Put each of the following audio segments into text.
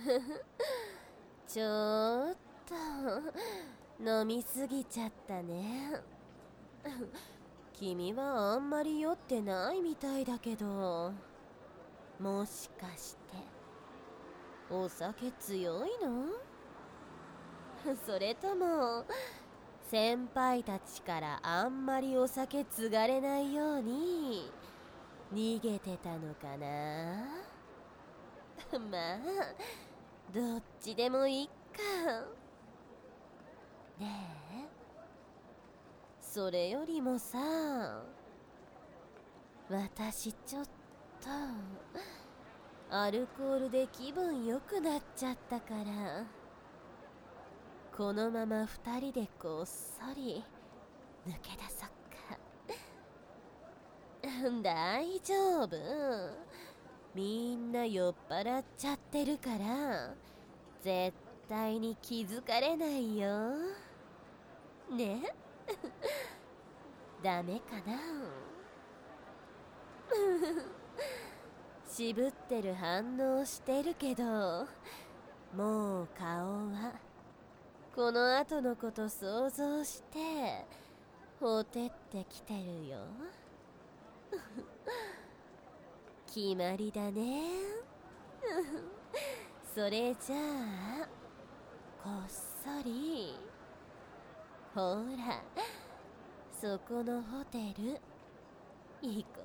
ちょっと飲みすぎちゃったね。君はあんまり酔ってないみたいだけど、もしかしてお酒強いの？それとも先輩たちからあんまりお酒継がれないように逃げてたのかな？まあどっちでもいいか。ねえ、それよりもさ、私ちょっとアルコールで気分良くなっちゃったから、このまま二人でこっそり抜け出そっか。大丈夫、みんな酔っ払っちゃってるから絶対に気づかれないよね。ダメかな。渋ってる反応してるけど、もう顔はこの後のこと想像してほてってきてるよ。決まりだね。それじゃあこっそり、ほらそこのホテル行こ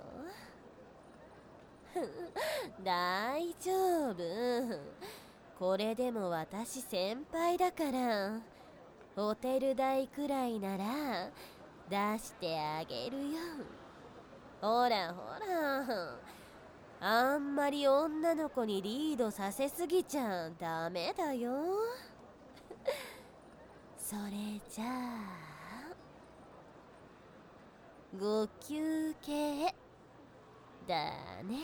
う。大丈夫、これでも私先輩だから、ホテル代くらいなら出してあげるよ。ほらほら、あんまり女の子にリードさせすぎちゃダメだよ。それじゃあご休憩だね。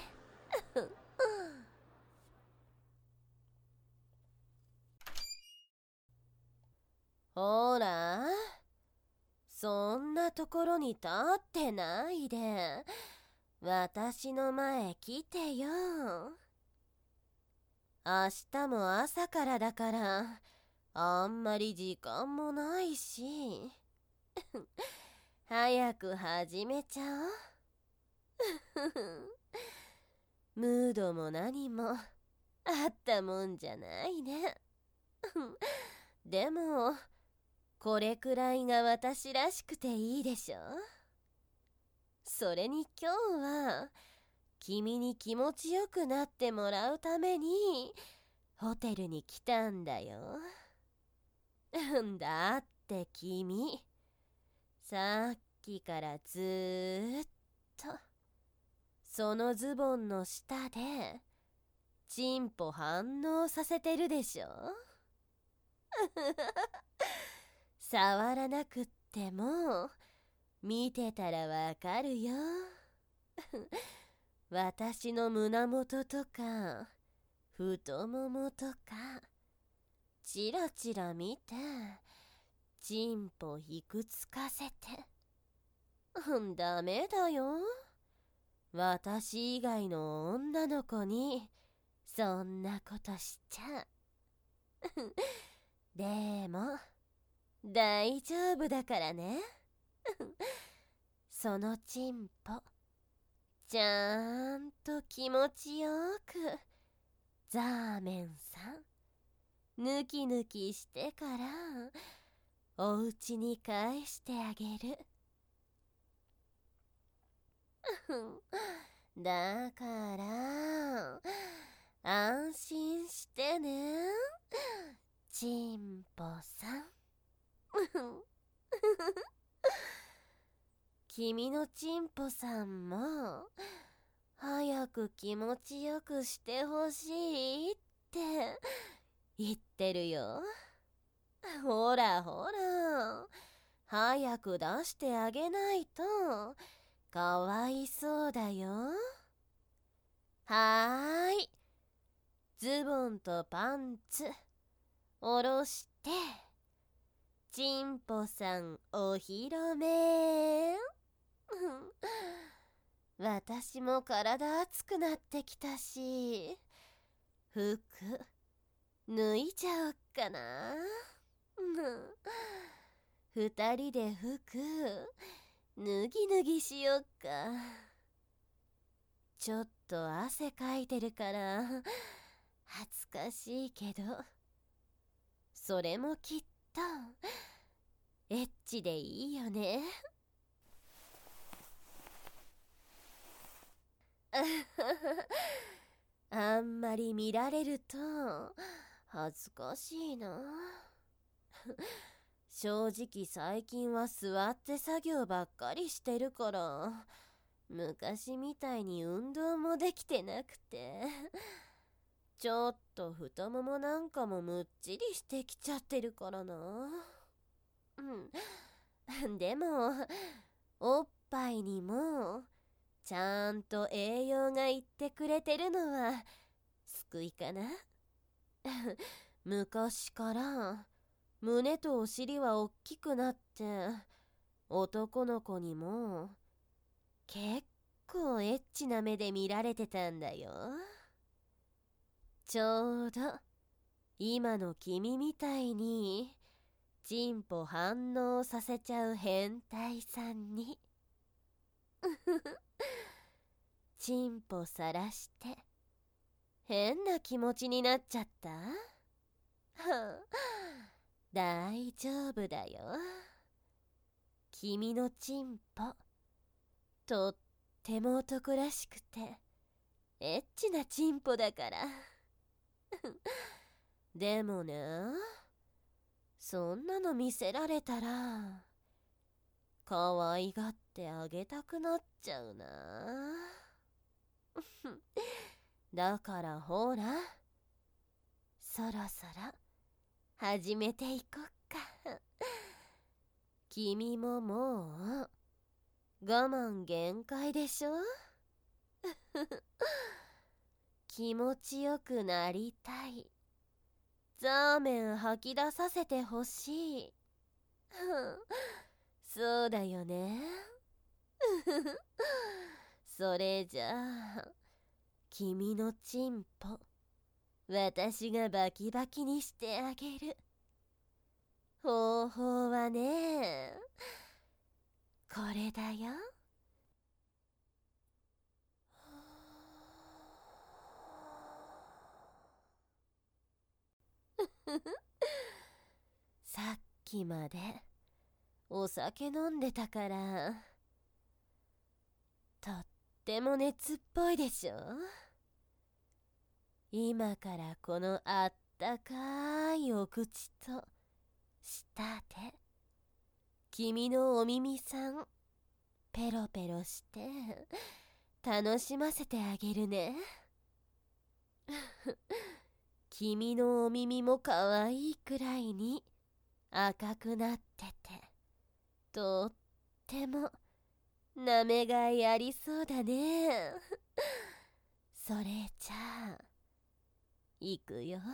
ほら、そんなところに立ってないで私の前来てよ。明日も朝からだからあんまり時間もないし、早く始めちゃおう。ムードも何もあったもんじゃないね。でもこれくらいが私らしくていいでしょ。それに今日は君に気持ちよくなってもらうためにホテルに来たんだよ。だって君、さっきからずーっとそのズボンの下でチンポ反応させてるでしょ。触らなくっても見てたらわかるよ。私の胸元とか太ももとかチラチラ見てチンポいくつかせて。ダメだよ、私以外の女の子にそんなことしちゃ。でも大丈夫だからね。そのチンポちゃんと気持ちよくザーメンさんヌキヌキしてからお家に返してあげる。だから安心してね、チンポさん。君のチンポさんも早く気持ちよくしてほしいって言ってるよ。ほらほら、早く出してあげないとかわいそうだよ。はーい、ズボンとパンツ下ろしてチンポさんお披露目。私も体熱くなってきたし、服脱いじゃおっかな。二人で服脱ぎ脱ぎしよっか。ちょっと汗かいてるから恥ずかしいけど、それもきっとエッチでいいよね。あんまり見られると恥ずかしいな。正直最近は座って作業ばっかりしてるから、昔みたいに運動もできてなくて、ちょっと太ももなんかもむっちりしてきちゃってるからな。でもおっぱいにもちゃんと栄養がいってくれてるのは救いかな。昔から胸とお尻はおっきくなって、男の子にも結構エッチな目で見られてたんだよ。ちょうど今の君みたいにチンポ反応させちゃう変態さんにチンポさらして変な気持ちになっちゃった？大丈夫だよ。君のチンポとっても男らしくてエッチなチンポだから。でもね、そんなの見せられたら可愛がってあげたくなっちゃうな。だからほら、そろそろ始めていこっか。君ももう我慢限界でしょ。気持ちよくなりたい。ザーメン吐き出させてほしい。そうだよね。それじゃあ君のチンポ私がバキバキにしてあげる。方法はね、これだよ。さっきまでお酒飲んでたからとっても熱っぽいでしょ。今からこのあったかいお口と舌で君のお耳さんペロペロして楽しませてあげるね。君のお耳もかわいいくらいに赤くなっててとってもなめがいありそうだね。それじゃあいくよ。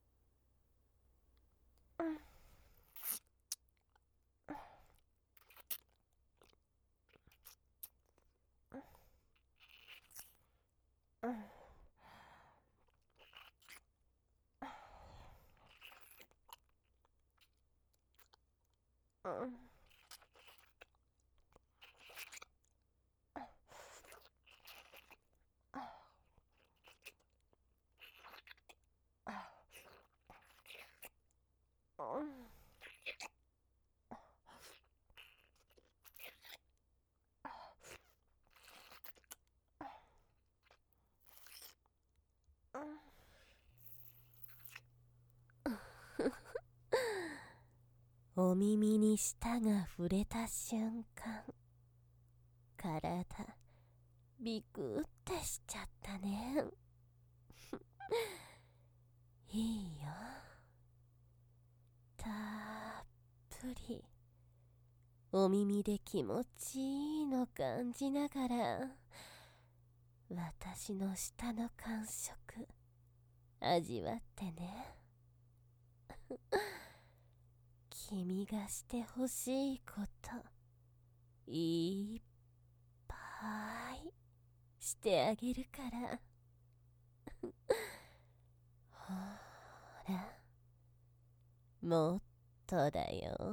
お耳に舌が触れた瞬間、体ビクってしちゃったね。いいよ、たっぷりお耳で気持ちいいの感じながら私の舌の感触味わってね。君がしてほしいこといっぱいしてあげるから。ほらもっとだよ。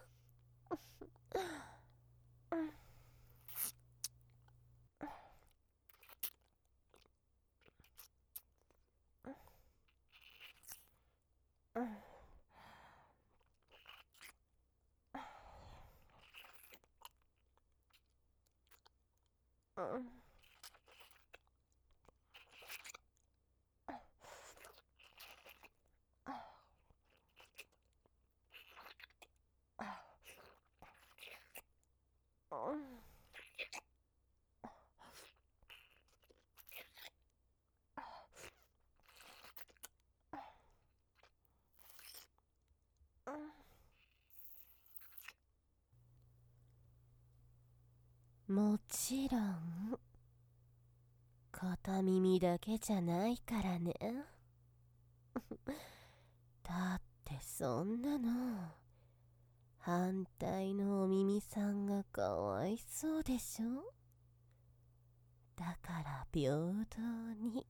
もちろん片耳だけじゃないからね。だってそんなの反対のお耳さんがかわいそうでしょ。だから平等に、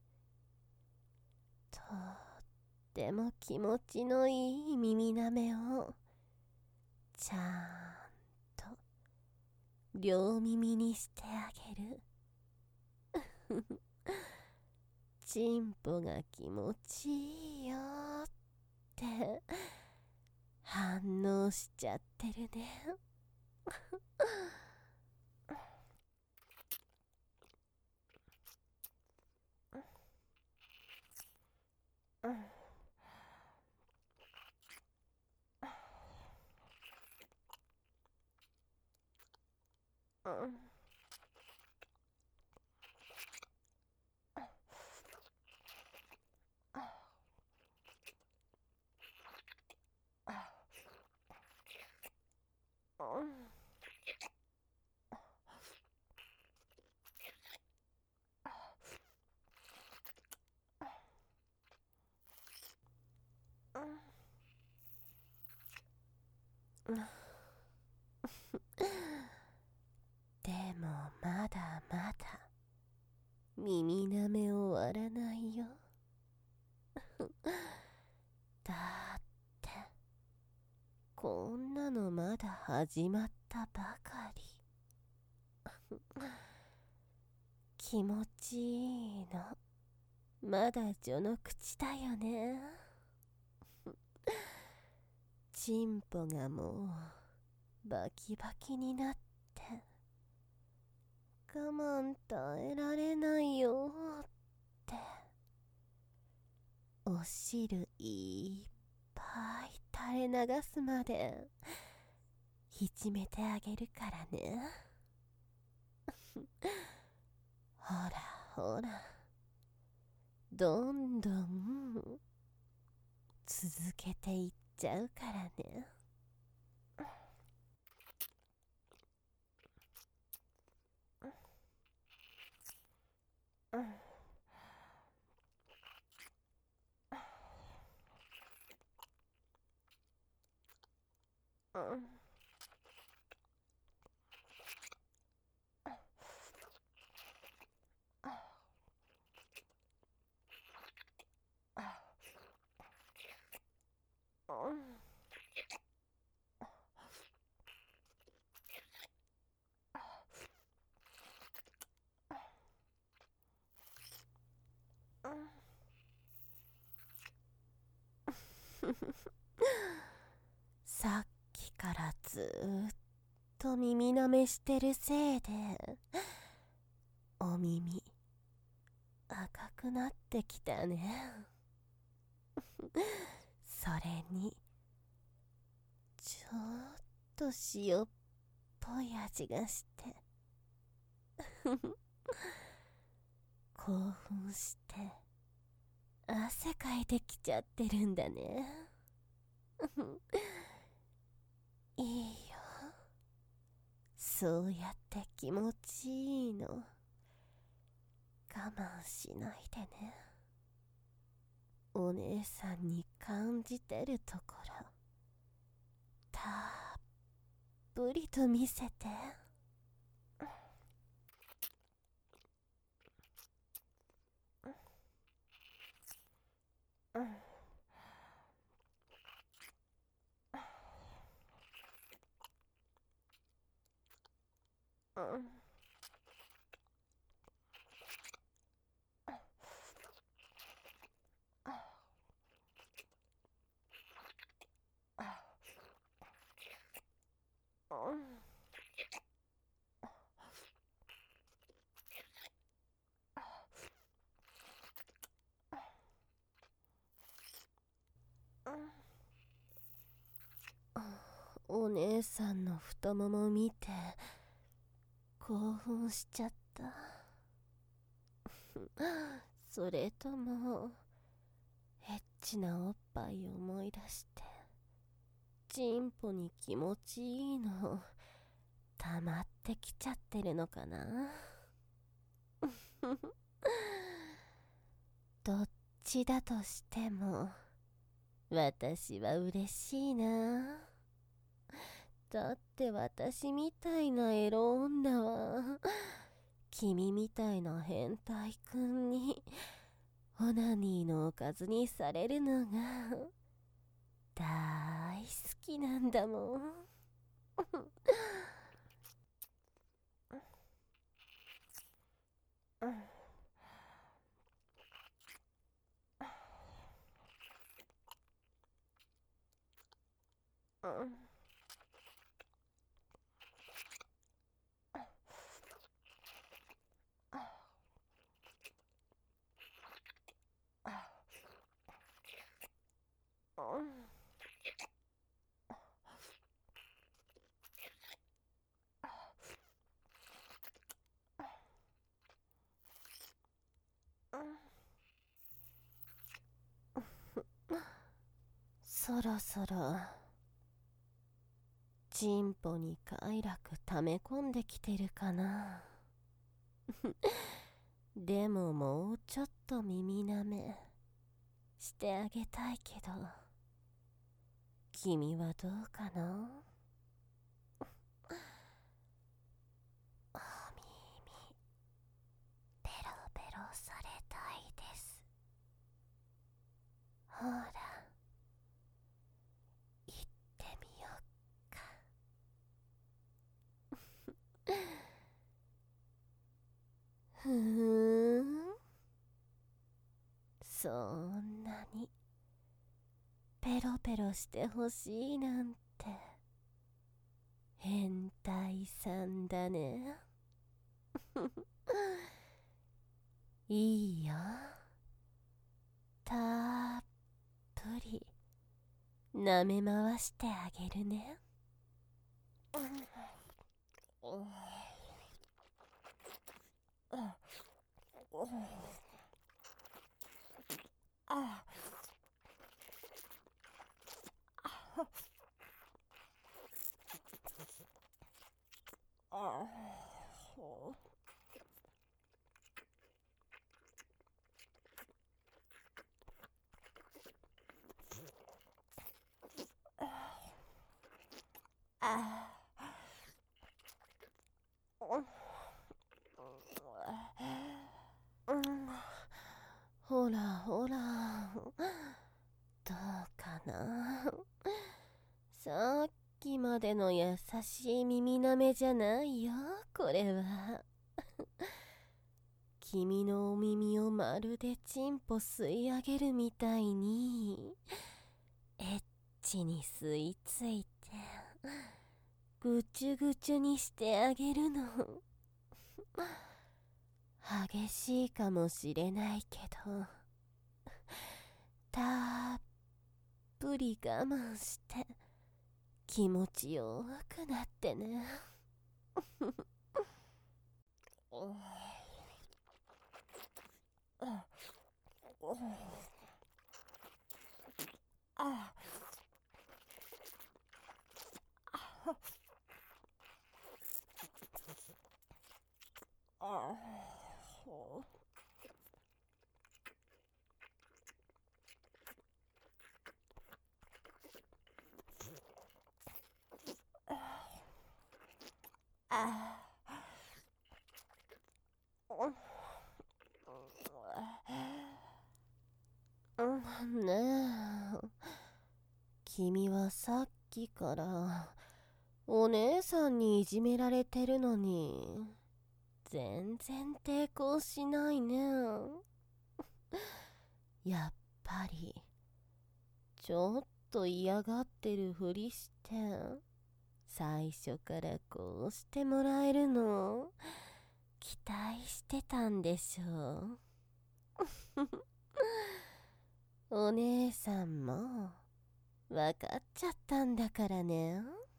とっても気持ちのいい耳なめをちゃんと両耳にしてあげる。チンポが気持ちいいよって反応しちゃってるね。でもまだまだ耳なめ終わらないよ。だってこんなのまだ始まったばかり。気持ちいいのまだ序の口だよね。チンポがもうバキバキになって我慢耐えられないよってお汁いっぱい垂れ流すまでいじめてあげるからね。ほらほら、どんどん続けていっちゃうからね。さっきからずーっと耳なめしてるせいでお耳赤くなってきたね。それにちょっと塩っぽい味がして興奮して汗かいてきちゃってるんだね。いいよ、そうやって気持ちいいの我慢しないでね。お姉さんに感じてるところたっぷりと見せて。 お姉さんの太もも見て興奮しちゃった。それともエッチなおっぱいを思い出してチンポに気持ちいいの溜まってきちゃってるのかな。どっちだとしても私は嬉しいな。だって私みたいなエロ女は君みたいな変態くんにオナニーのおかずにされるのが大好きなんだもん。そろそろチンポに快楽溜め込んできてるかな。でももうちょっと耳なめしてあげたいけど、君はどうかな。お耳ペロペロされたいです。ほら行ってみよっか。ふーん、そんなにペロペロしてほしいなんて変態さんだね。いいよ、たっぷり舐め回してあげるね。ほらほら、どうかな。さっきまでの優しい耳なめじゃないよ、これは。君のお耳をまるでチンポ吸い上げるみたいにエッチに吸い付いてぐちゅぐちゅにしてあげるの。激しいかもしれないけどたっぷり我慢して気持ちよくなってね。ねえ、君はさっきからお姉さんにいじめられてるのに全然抵抗しないね。やっぱりちょっと嫌がってるふりして最初からこうしてもらえるの期待してたんでしょう。お姉さんも分かっちゃったんだからね。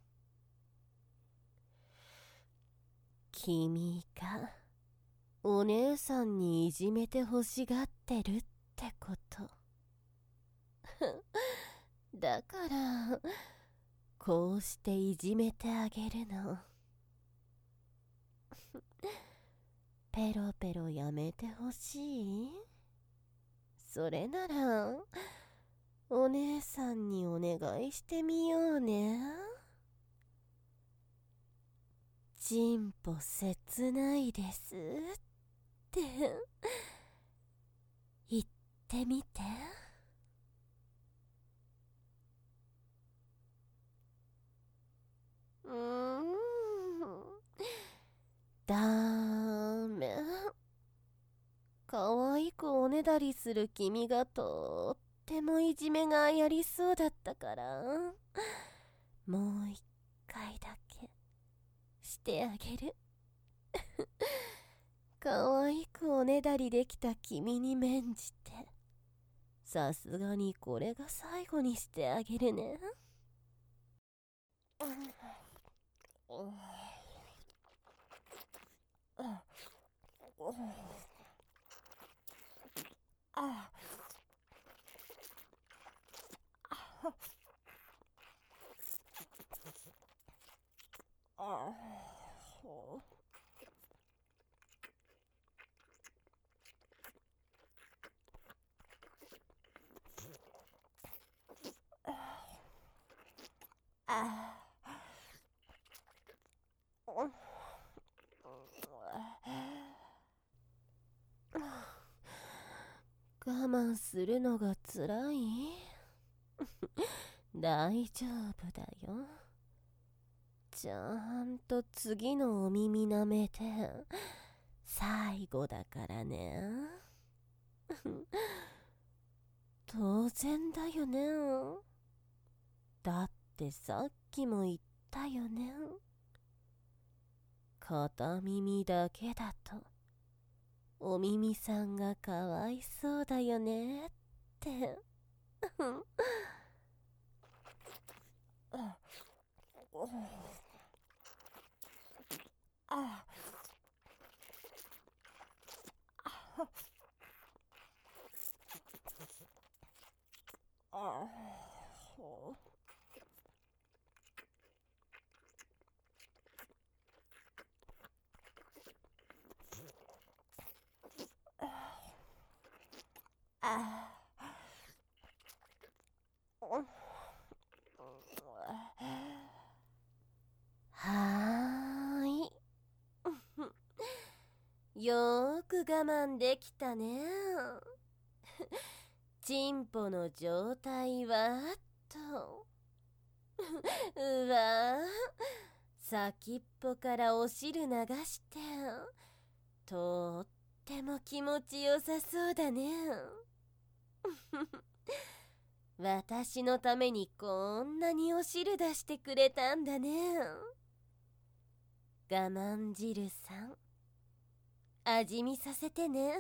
君がお姉さんにいじめて欲しがってるってこと。だからこうしていじめてあげるの。ペロペロやめてほしい？それならお姉さんにお願いしてみようね。チンポ切ないですって言ってみて。ダメ。可愛くおねだりする君がとってもいじめがやりそうだったからもう一回だけしてあげる。可愛くおねだりできた君に免じてさすがにこれが最後にしてあげるね。我慢するのがつらい？大丈夫だよ。ちゃんと次のお耳舐めて最後だからね。当然だよね。だってさっきも言ったよね。片耳だけだとお耳さんがかわいそうだよねって。はーい。よーく我慢できたね。チンポの状態はと。うわー、先っぽからお汁流してとっても気持ちよさそうだね。私のためにこんなにお汁出してくれたんだね。我慢汁さん、味見させてね。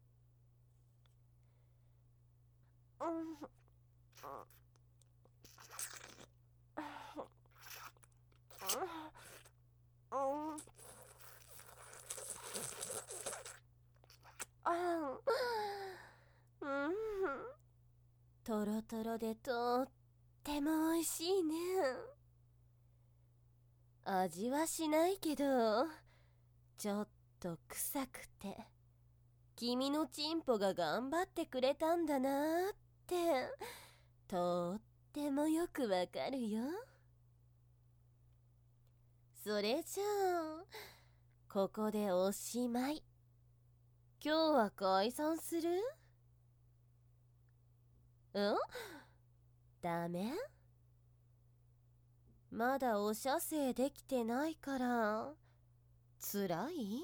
トロトロでとっても美味しいね。味はしないけどちょっと臭くて君のチンポが頑張ってくれたんだなーってとってもよくわかるよ。それじゃあここでおしまい。今日は解散する？ダメ？ まだお射精できてないからつらい？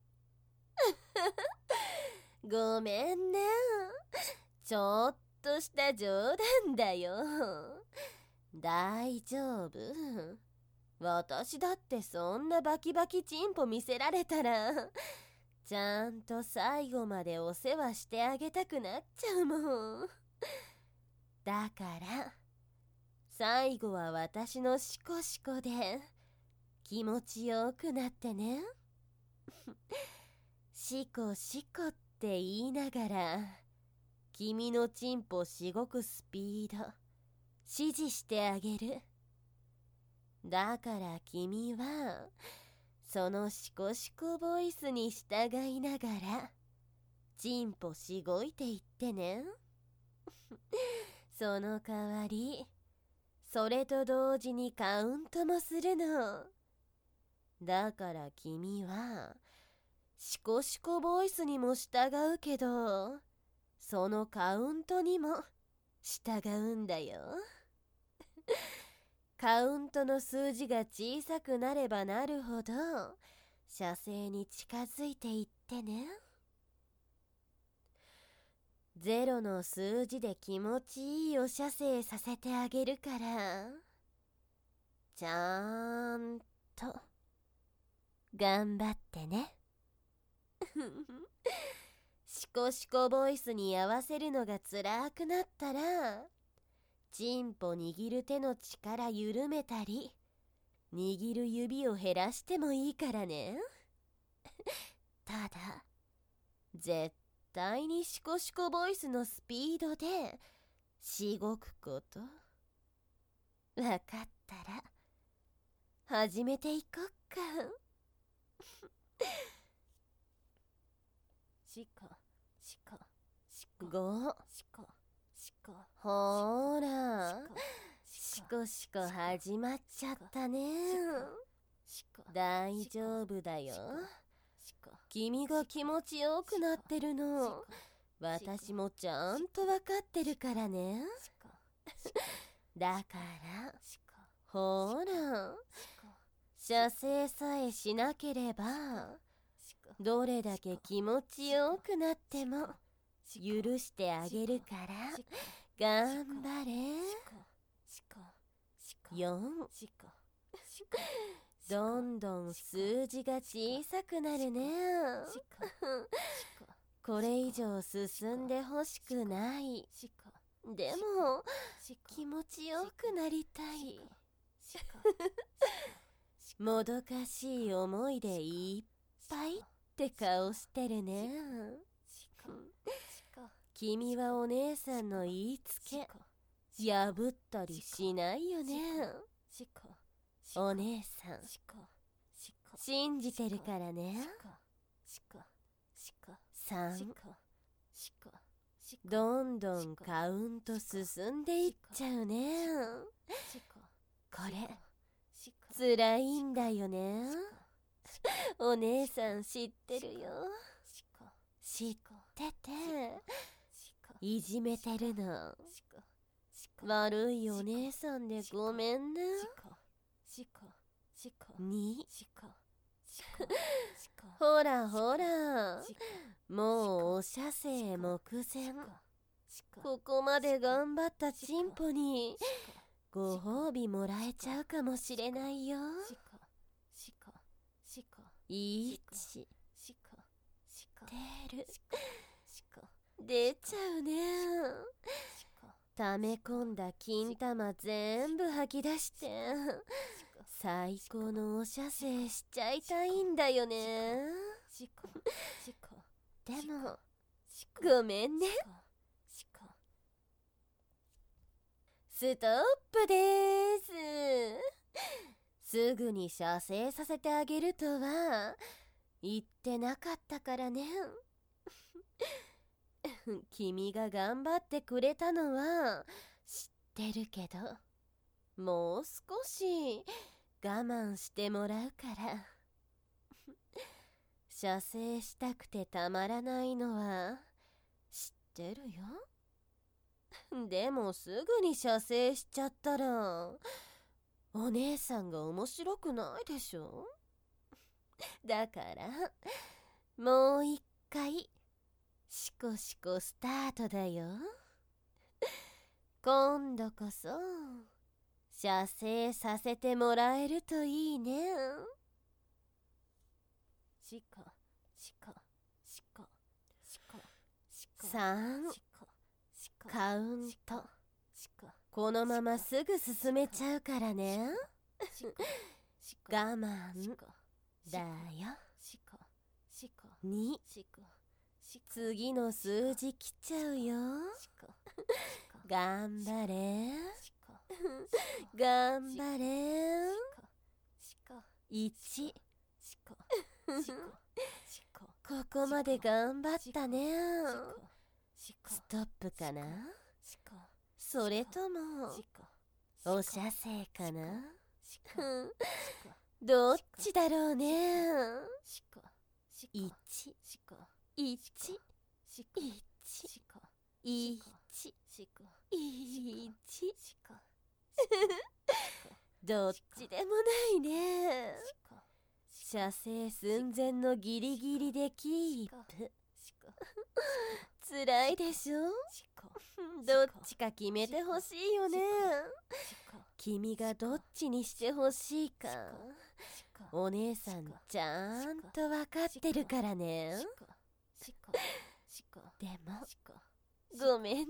ごめんね。ちょっとした冗談だよ。大丈夫。私だってそんなバキバキチンポ見せられたらちゃんと最後までお世話してあげたくなっちゃうもん。だから最後は私のシコシコで気持ちよくなってね。シコシコって言いながら君のチンポしごくスピード指示してあげる。だから君はそのシコシコボイスに従いながらチンポしごいていってね。その代わりそれと同時にカウントもするの。だから君はシコシコボイスにも従うけどそのカウントにも従うんだよ。カウントの数字が小さくなればなるほど射精に近づいていってね。0の数字で気持ちいいお射精させてあげるからちゃんと頑張ってね。シコシコボイスに合わせるのが辛くなったらチンポ握る手の力緩めたり握る指を減らしてもいいからね。ただ絶対にシコシコボイスのスピードでしごくこと。わかったら始めていこっか。シコシコシコ5シコシコ。ほーらシコシコ始まっちゃったね。大丈夫だよ。君が気持ちよくなってるの私もちゃんとわかってるからね。だからほら射精さえしなければどれだけ気持ちよくなっても許してあげるから頑張れ。4どんどん数字が小さくなるね。これ以上進んでほしくない。でも気持ちよくなりたい。もどかしい思いでいっぱいって顔してるね。君はお姉さんの言いつけ破ったりしないよね。お姉さん信じてるからね。3どんどんカウント進んでいっちゃうね。これつらいんだよね。お姉さん知ってるよ。知ってていじめてるの。悪いお姉さんでごめんね。2ほらほらもうお射精目前。ここまで頑張ったチンポにご褒美もらえちゃうかもしれないよ。1出る出ちゃうね。溜め込んだ金玉全部吐き出して最高のお射精しちゃいたいんだよね。でもごめんね。ストップでーす。すぐに射精させてあげるとは言ってなかったからね。君が頑張ってくれたのは知ってるけどもう少し我慢してもらうから射精したくてたまらないのは知ってるよ。でもすぐに射精しちゃったらお姉さんが面白くないでしょ。だからもう一回シコシコスタートだよ。今度こそ射精させてもらえるといいね。シコシコシコシコシコ3カウント。このまますぐ進めちゃうからね。我慢だよ。2、次の数字来ちゃうよ。頑張れ頑張れ。1、ここまで頑張ったね。ストップかな、それともお射精かな。どっちだろうね。1、どっちでもないね。射精寸前のギリギリでキープ。つらいでしょ。どっちか決めてほしいよね。君がどっちにしてほしいかお姉さんちゃんと分かってるからね。でもごめんね。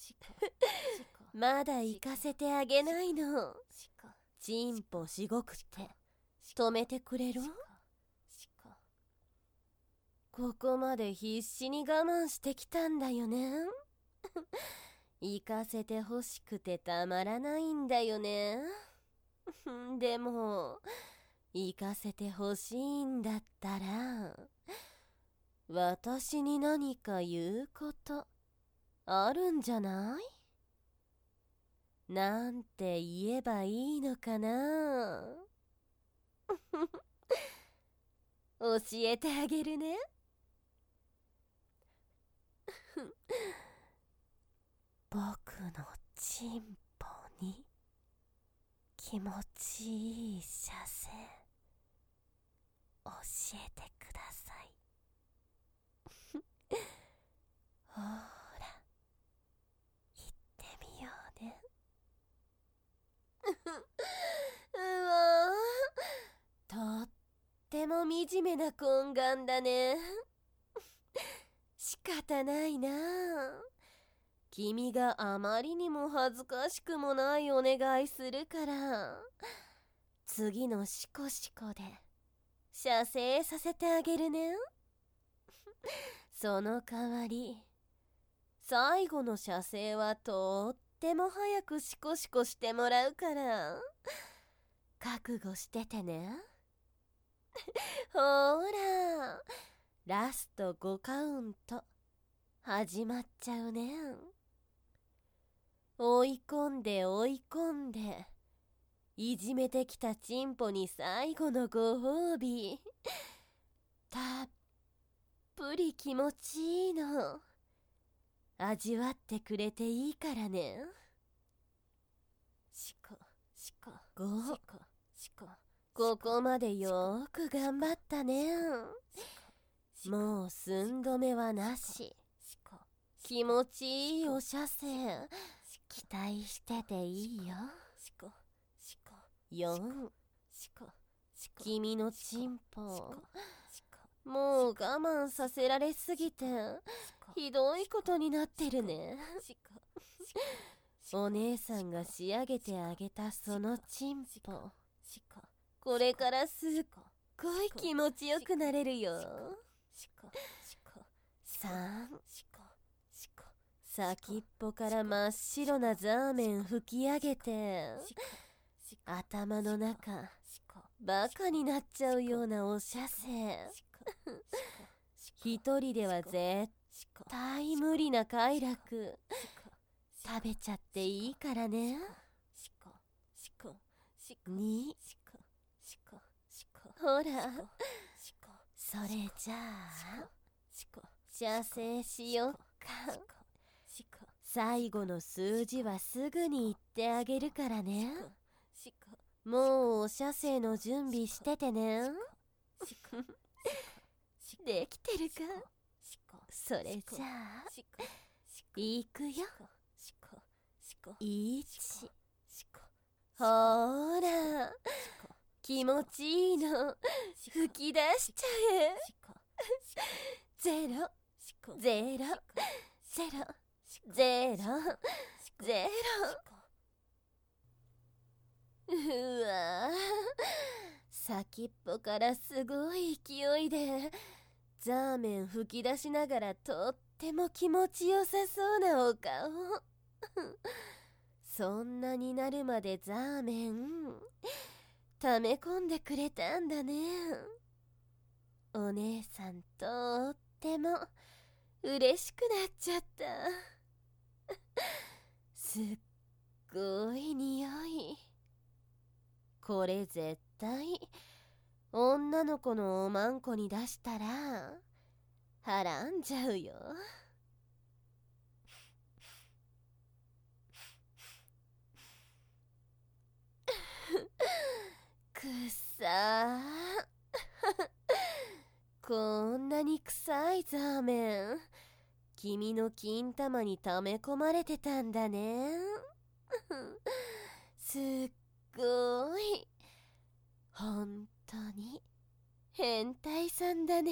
まだ行かせてあげないの。チンポしごくって止めてくれる？ここまで必死に我慢してきたんだよね。行かせてほしくてたまらないんだよね。でも行かせてほしいんだったら私に何か言うことあるんじゃない？なんて言えばいいのかな。教えてあげるね。僕のチンポに気持ちいい射精教えてください。ほら行ってみようね。うわとっても惨めな懇願だね。仕方ないな。君があまりにも恥ずかしくもないお願いするから次のシコシコで射精させてあげるね。その代わり最後の射精はとっても早くシコシコしてもらうから覚悟しててね。ほらラスト5カウント始まっちゃうね。追い込んで追い込んでいじめてきたチンポに最後のご褒美。たっぷり気持ちいいの味わってくれていいからね。シコシコ5、ここまでよーく頑張ったね。もう寸止めはなし。気持ちいいお射精期待してていいよ。4、君のチンポもう我慢させられすぎてひどいことになってるね。お姉さんが仕上げてあげたそのチンポこれからすっごい気持ちよくなれるよ。3、先っぽから真っ白なザーメン吹き上げて頭の中バカになっちゃうようなお射精。一人では絶対無理な快楽食べちゃっていいからね。2、ほらそれじゃあ射精しよっか。最後の数字はすぐに言ってあげるからね。 もうお射精の準備しててね。できてるか？それじゃあいくよ。1、ほーら気持ちいいの吹き出しちゃえ。0、0、0、0、0。うわぁ、先っぽからすごい勢いでザーメン吹き出しながらとっても気持ちよさそうなお顔。そんなになるまでザーメン溜め込んでくれたんだね。お姉さんとっても嬉しくなっちゃった。すっごい匂い。これ絶対女の子のおまんこに出したらはらんじゃうよ。くっさー。こんなに臭いザーメン君の金玉に溜め込まれてたんだね。すっごい本当に変態さんだね。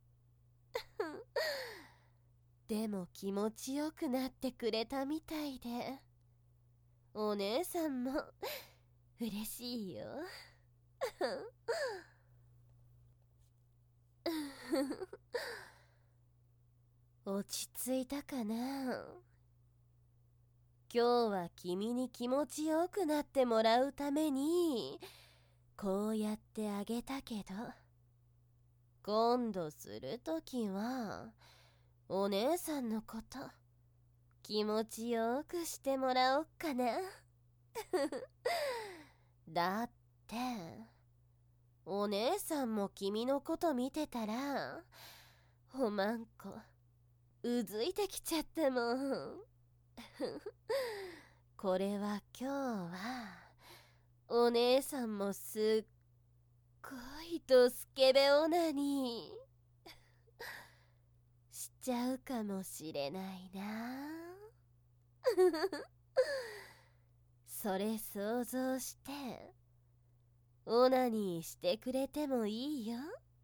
でも気持ちよくなってくれたみたいでお姉さんも嬉しいよ。落ち着いたかな。今日は君に気持ちよくなってもらうためにこうやってあげたけど、今度するときはお姉さんのこと気持ちよくしてもらおっかな。だってお姉さんも君のこと見てたらおまんこうずいてきちゃったもん。これは今日はお姉さんもすっごいドスケベオナニーしちゃうかもしれないな。それ想像してオナニーしてくれてもいいよ。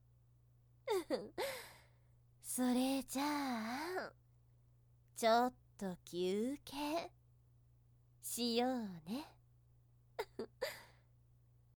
それじゃあちょっと休憩しようね。